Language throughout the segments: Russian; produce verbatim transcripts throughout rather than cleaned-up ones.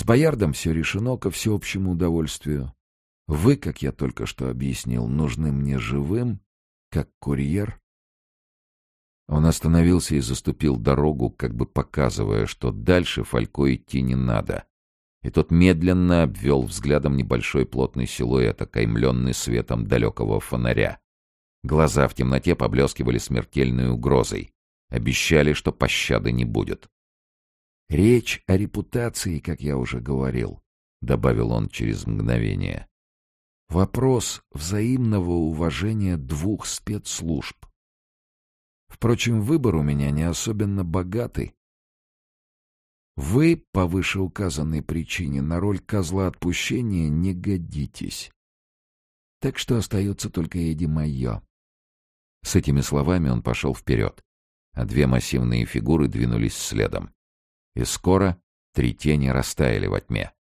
С Боярдом все решено ко всеобщему удовольствию. Вы, как я только что объяснил, нужны мне живым, как курьер. Он остановился и заступил дорогу, как бы показывая, что дальше Фалько идти не надо. И тот медленно обвел взглядом небольшой плотный силуэт, окаймленный светом далекого фонаря. Глаза в темноте поблескивали смертельной угрозой. Обещали, что пощады не будет. «Речь о репутации, как я уже говорил», — добавил он через мгновение. «Вопрос взаимного уважения двух спецслужб. Впрочем, выбор у меня не особенно богатый. Вы, по вышеуказанной причине, на роль козла отпущения не годитесь. Так что остается только Эдди Майо». С этими словами он пошел вперед, а две массивные фигуры двинулись следом. И скоро три тени растаяли во тьме.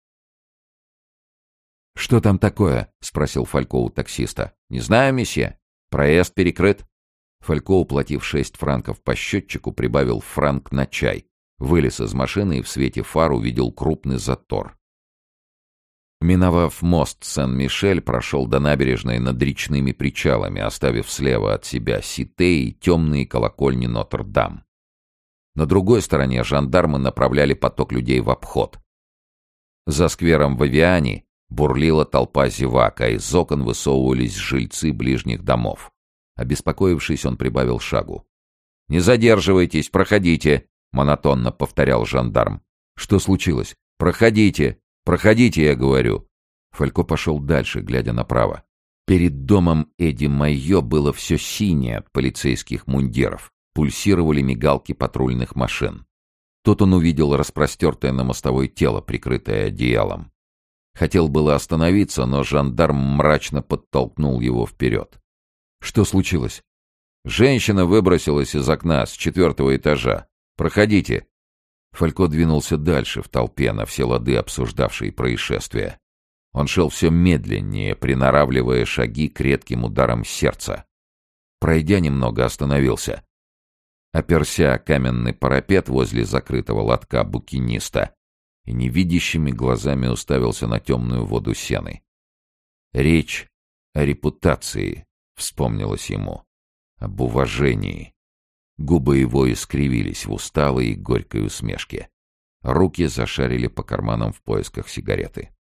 «Что там такое?» — спросил Фалько у таксиста. «Не знаю, месье. Проезд перекрыт». Фалько, уплатив шесть франков по счетчику, прибавил франк на чай, вылез из машины и в свете фар увидел крупный затор. Миновав мост Сен-Мишель, прошел до набережной над речными причалами, оставив слева от себя Сите и темные колокольни Нотр-Дам. На другой стороне жандармы направляли поток людей в обход. За сквером в Авиане бурлила толпа зевак, а из окон высовывались жильцы ближних домов. Обеспокоившись, он прибавил шагу. «Не задерживайтесь, проходите!» — монотонно повторял жандарм. «Что случилось? Проходите! Проходите, я говорю!» Фалько пошел дальше, глядя направо. Перед домом Эдди Майо было все синее от полицейских мундиров. Пульсировали мигалки патрульных машин. Тут он увидел распростертое на мостовой тело, прикрытое одеялом. Хотел было остановиться, но жандарм мрачно подтолкнул его вперед. «Что случилось?» «Женщина выбросилась из окна с четвертого этажа. Проходите». Фалько двинулся дальше в толпе, на все лады обсуждавшей происшествие. Он шел все медленнее, приноравливая шаги к редким ударам сердца. Пройдя немного, остановился. Оперся о каменный парапет возле закрытого лотка букиниста и невидящими глазами уставился на темную воду сены. Речь о репутации, вспомнилось ему, об уважении. Губы его искривились в усталой и горькой усмешке. Руки зашарили по карманам в поисках сигареты.